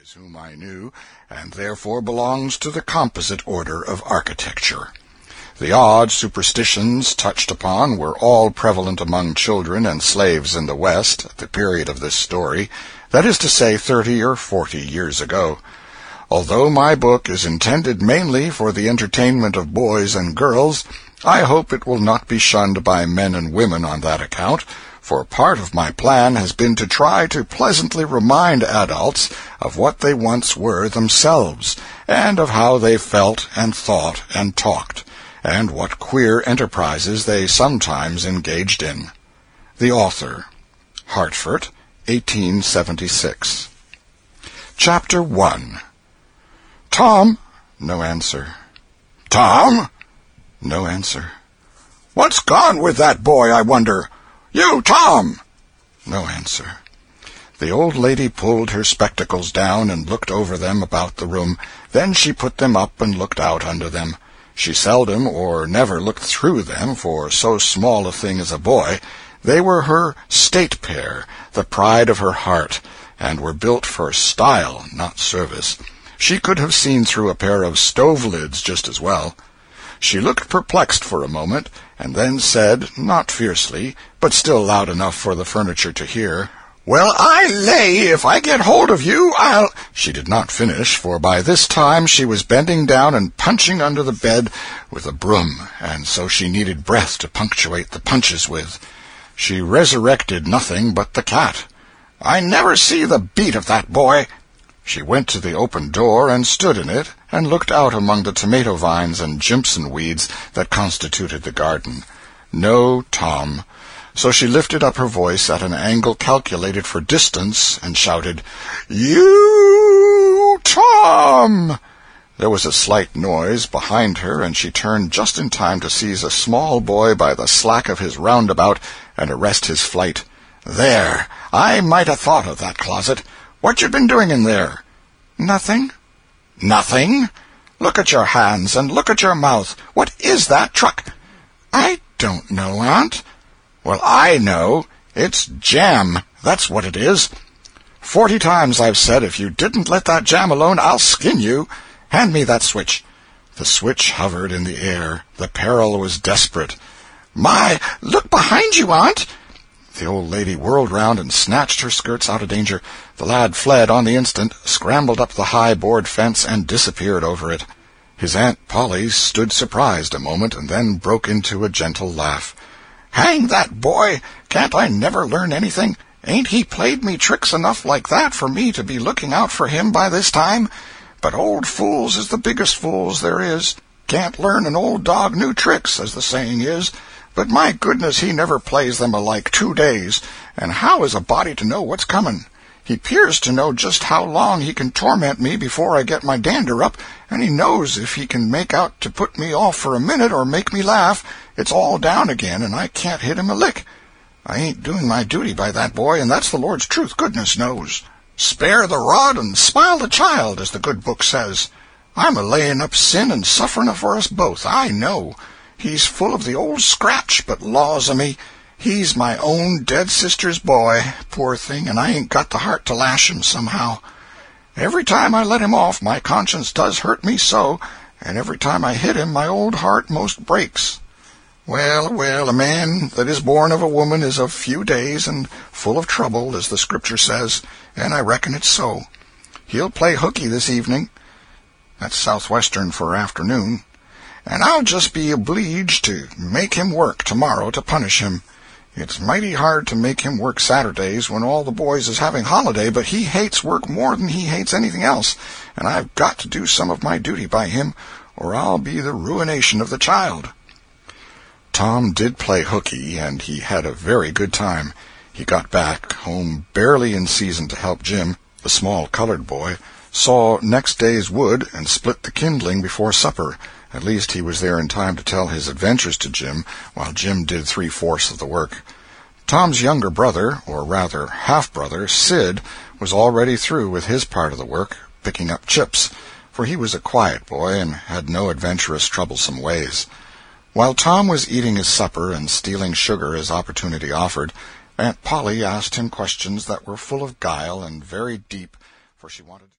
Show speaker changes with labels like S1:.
S1: boys whom I knew, and therefore belongs to the composite order of architecture. The odd superstitions touched upon were all prevalent among children and slaves in the West at the period of this story, that is to say 30 or 40 years ago. Although my book is intended mainly for the entertainment of boys and girls, I hope it will not be shunned by men and women on that account, for part of my plan has been to try to pleasantly remind adults of what they once were themselves, and of how they felt and thought and talked, and what queer enterprises they sometimes engaged in. The author. Hartford, 1876. Chapter 1. Tom? No answer. Tom? No answer. What's gone with that boy, I wonder? You, Tom! No answer. The old lady pulled her spectacles down and looked over them about the room. Then she put them up and looked out under them. She seldom or never looked through them for so small a thing as a boy. They were her state pair, the pride of her heart, and were built for style, not service. She could have seen through a pair of stove lids just as well. She looked perplexed for a moment, and then said, not fiercely, but still loud enough for the furniture to hear, "Well, I lay if I get hold of you, I'll—" She did not finish, for by this time she was bending down and punching under the bed with a broom, and so she needed breath to punctuate the punches with. She resurrected nothing but the cat. "I never see the beat of that boy." She went to the open door and stood in it, and looked out among the tomato vines and jimpson weeds that constituted the garden. No Tom. So she lifted up her voice at an angle calculated for distance, and shouted, "You, Tom!" There was a slight noise behind her, and she turned just in time to seize a small boy by the slack of his roundabout and arrest his flight. "There! I might have thought of that closet. What you been doing in there?" "Nothing." "Nothing? Look at your hands, and look at your mouth. What is that truck?" "I don't know, Aunt." "Well, I know. It's jam. That's what it is. 40 times I've said if you didn't let that jam alone, I'll skin you. Hand me that switch." The switch hovered in the air. The peril was desperate. "My, look behind you, Aunt." The old lady whirled round and snatched her skirts out of danger. The lad fled on the instant, scrambled up the high board fence, and disappeared over it. His Aunt Polly stood surprised a moment, and then broke into a gentle laugh. "Hang that boy! Can't I never learn anything? Ain't he played me tricks enough like that for me to be looking out for him by this time? But old fools is the biggest fools there is. Can't learn an old dog new tricks, as the saying is. But my goodness, he never plays them alike 2 days, and how is a body to know what's comin'? He 'pears to know just how long he can torment me before I get my dander up, and he knows if he can make out to put me off for a minute or make me laugh, it's all down again, and I can't hit him a lick. I ain't doing my duty by that boy, and that's the Lord's truth, goodness knows. Spare the rod and smile the child, as the good book says. I'm a-laying up sin and sufferin' for us both, I know. He's full of the old scratch, but laws o' me, he's my own dead sister's boy, poor thing, and I ain't got the heart to lash him somehow. Every time I let him off, my conscience does hurt me so, and every time I hit him, my old heart most breaks. Well, well, a man that is born of a woman is of few days and full of trouble, as the Scripture says, and I reckon it's so. He'll play hooky this evening. That's southwestern for afternoon. And I'll just be obleeged to make him work tomorrow to punish him. It's mighty hard to make him work Saturdays when all the boys is having holiday, but he hates work more than he hates anything else, and I've got to do some of my duty by him, or I'll be the ruination of the child." Tom did play hooky, and he had a very good time. He got back home barely in season to help Jim, the small colored boy, saw next day's wood, and split the kindling before supper. At least he was there in time to tell his adventures to Jim, while Jim did 3/4 of the work. Tom's younger brother, or rather half-brother, Sid, was already through with his part of the work, picking up chips, for he was a quiet boy and had no adventurous, troublesome ways. While Tom was eating his supper and stealing sugar as opportunity offered, Aunt Polly asked him questions that were full of guile and very deep, for she wanted